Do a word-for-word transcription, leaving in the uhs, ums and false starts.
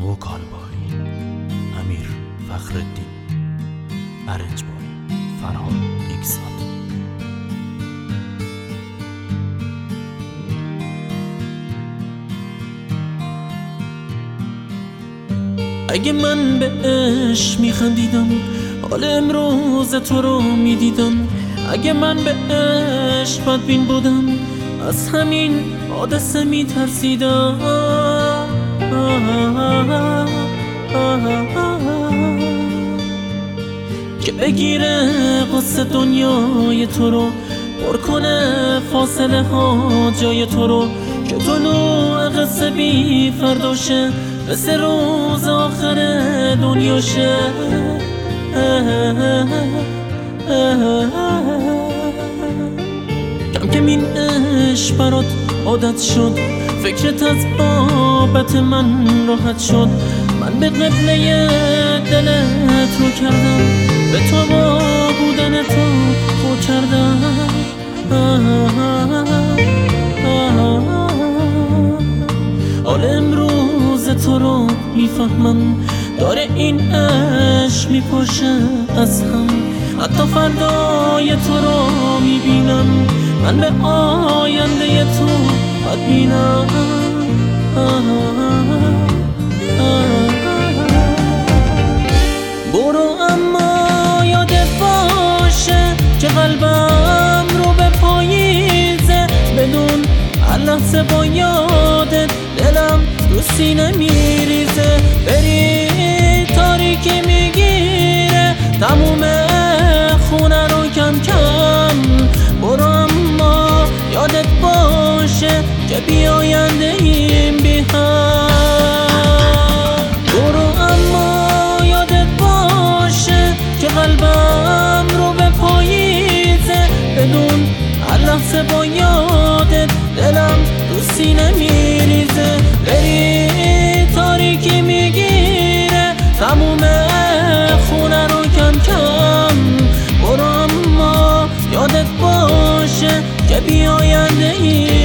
وکالبای امیر فخرالدین، ارنج بای فرهاد یکساد. اگه من به عشق میخندیدم حال امروز تو رو میدیدم، اگه من به عشق بدبین بودم از همین حادثه میترسیدم. که بگیره قصه دنیای تو رو، پر کنه فاصله ها جای تو رو، که طلوع قصه بی فرداشه مثل روز آخر دنیاشه. کم کم این عشق برات عادت شد، فکرت از بابت من راحت شد. من به قبله دلت رو کردم، به تو با بودن تو خو کردم. حال امروز تو رو میفهمم، داره این عشق میپاشه از هم. حتی فردای تو رو میبینم، من به آینده تو بدبینم. برو اما یادت باشه که قلبم رو به پاییزه، بدون هر لحظه با یادت دلم رو سینه میریزه. بری تاریکی میگیره تموم خونه رو کم کم، برو اما یادت باشه که بی آینده این بی هم. برو اما یادت باشه که قلبم رو به پاییزه، بدون هر لحظه با یادت دلم رو سینه میریزه. بری تاریکی میگیره تموم خونه رو کم کم، برو اما یادت باشه که بی آینده ای